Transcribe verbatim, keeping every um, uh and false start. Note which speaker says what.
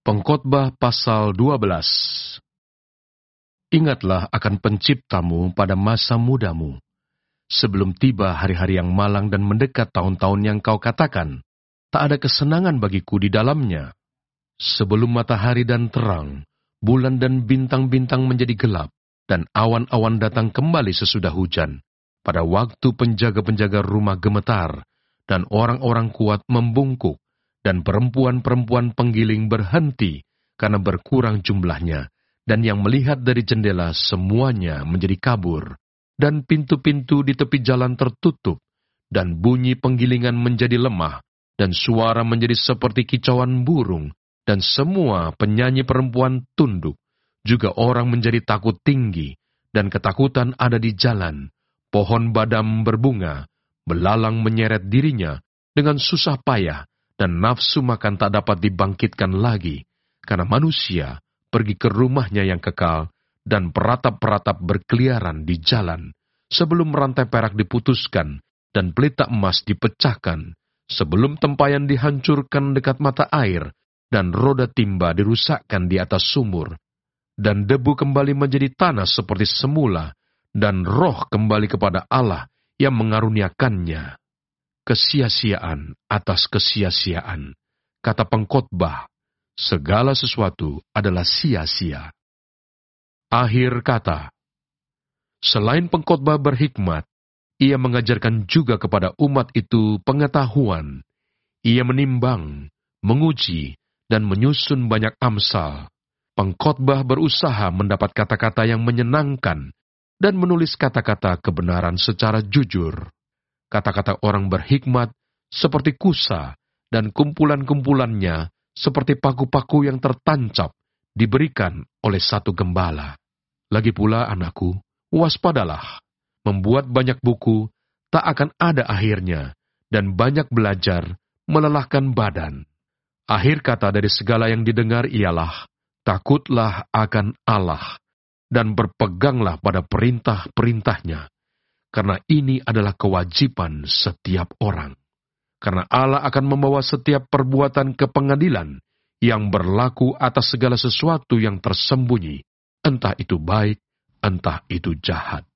Speaker 1: Pengkhotbah pasal dua belas. Ingatlah akan penciptamu pada masa mudamu, sebelum tiba hari-hari yang malang dan mendekat tahun-tahun yang kau katakan, tak ada kesenangan bagiku di dalamnya. Sebelum matahari dan terang, bulan dan bintang-bintang menjadi gelap, dan awan-awan datang kembali sesudah hujan, pada waktu penjaga-penjaga rumah gemetar, dan orang-orang kuat membungkuk, dan perempuan-perempuan penggiling berhenti karena berkurang jumlahnya, dan yang melihat dari jendela semuanya menjadi kabur, dan pintu-pintu di tepi jalan tertutup, dan bunyi penggilingan menjadi lemah, dan suara menjadi seperti kicauan burung, dan semua penyanyi perempuan tunduk, juga orang menjadi takut tinggi, dan ketakutan ada di jalan. Pohon badam berbunga, belalang menyeret dirinya dengan susah payah, dan nafsu makan tak dapat dibangkitkan lagi, karena manusia pergi ke rumahnya yang kekal, dan peratap-peratap berkeliaran di jalan, sebelum rantai perak diputuskan, dan pelita emas dipecahkan, sebelum tempayan dihancurkan dekat mata air, dan roda timba dirusakkan di atas sumur, dan debu kembali menjadi tanah seperti semula, dan roh kembali kepada Allah yang mengaruniakannya. Kesia-siaan atas kesia-siaan. Kata pengkhotbah, segala sesuatu adalah sia-sia. Akhir kata, selain pengkhotbah berhikmat, ia mengajarkan juga kepada umat itu pengetahuan. Ia menimbang, menguji, dan menyusun banyak amsal. Pengkhotbah berusaha mendapat kata-kata yang menyenangkan dan menulis kata-kata kebenaran secara jujur. Kata-kata orang berhikmat seperti kusa, dan kumpulan-kumpulannya seperti paku-paku yang tertancap diberikan oleh satu gembala. Lagi pula, anakku, waspadalah. Membuat banyak buku tak akan ada akhirnya, dan banyak belajar melelahkan badan. Akhir kata dari segala yang didengar ialah, takutlah akan Allah, dan berpeganglah pada perintah-perintahnya. Karena ini adalah kewajiban setiap orang. Karena Allah akan membawa setiap perbuatan ke pengadilan yang berlaku atas segala sesuatu yang tersembunyi, entah itu baik, entah itu jahat.